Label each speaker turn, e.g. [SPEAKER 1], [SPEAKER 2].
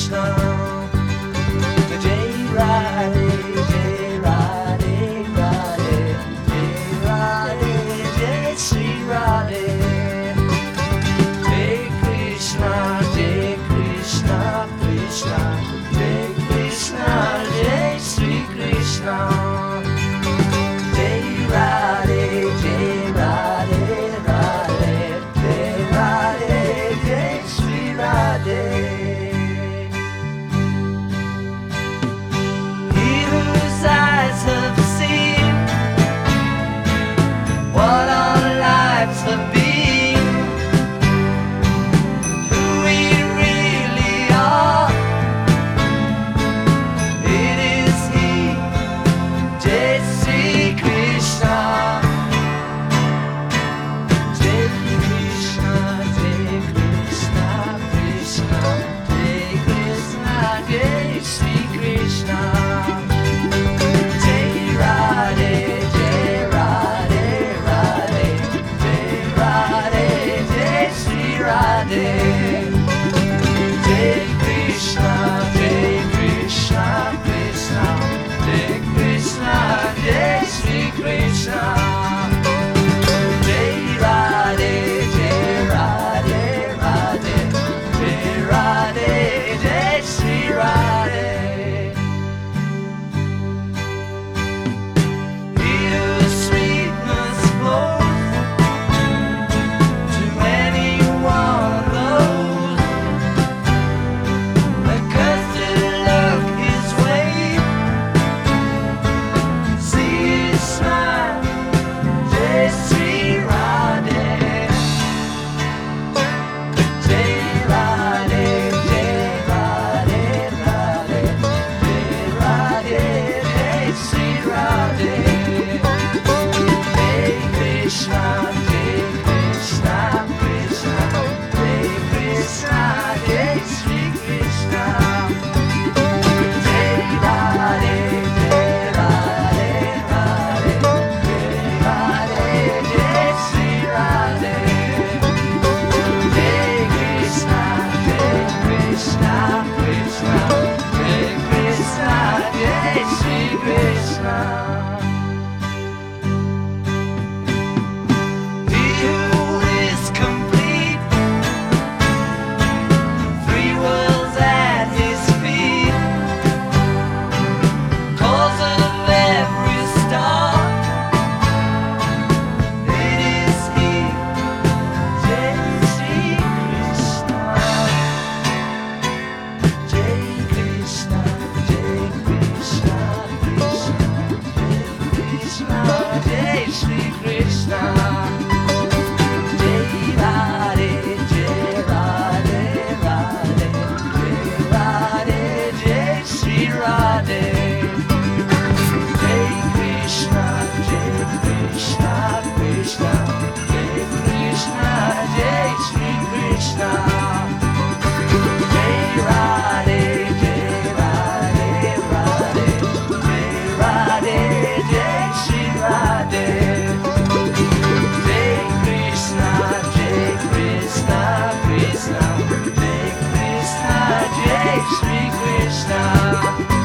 [SPEAKER 1] Krishna, Jai Radhe, Jai Radhe, Radhe, Jai Radhe, Jai Shri Radhe. Jai Krishna, Krishna, Jai Krishna, Jai Shri Krishna. Jai Radhe, Jai Radhe, Radhe, Jai Radhe, Jai Shri Radhe. He whose eyes have seen what our lives have been, who we really are, it is He, Jai Shri Krishna. Jai Krishna, Krishna, Jai Krishna, Jai Shri Krishna. Jai Radhe, Jai Radhe, Radhe, Jai Radhe, Jai Shri Radhe. Jai Krishna, Krishna, Jai Krishna, Jai Shri Krishna. Jai Radhe, Jai Radhe, Radhe, Jai Radhe, Jai Shri Radhe. Here sweetness flows to any one of those accustomed to look His way. See His smile, Jai Shri Radhe. Jai Radhe, Jai Radhe, Radhe, Jai Radhe, Jai Shri Radhe. Jai Krishna, Krishna, Jai Krishna, Jai Shri Krishna. Jai Radhe, Jai Radhe, Radhe, Jai Radhe, Jai Shri Radhe. Jai Krishna, Krishna, Jai Krishna, Jai Shri Krishna. He who is complete, three worlds at His feet, cause of every star, it is He, Jai Shri Krishna. Jai Krishna, Krishna, Krishna, Jai Shri Krishna. Jai Radhe, Jai Radhe, Radhe, Jai Radhe, Jai Shri Radhe. Jai Krishna, Krishna, Jai Krishna, Jai Shri Krishna. Jai Radhe, Jai Radhe, Radhe, Jai Radhe, Jai Shri Radhe. Jai Krishna, Krishna, Jai Krishna, Jai Shri Krishna.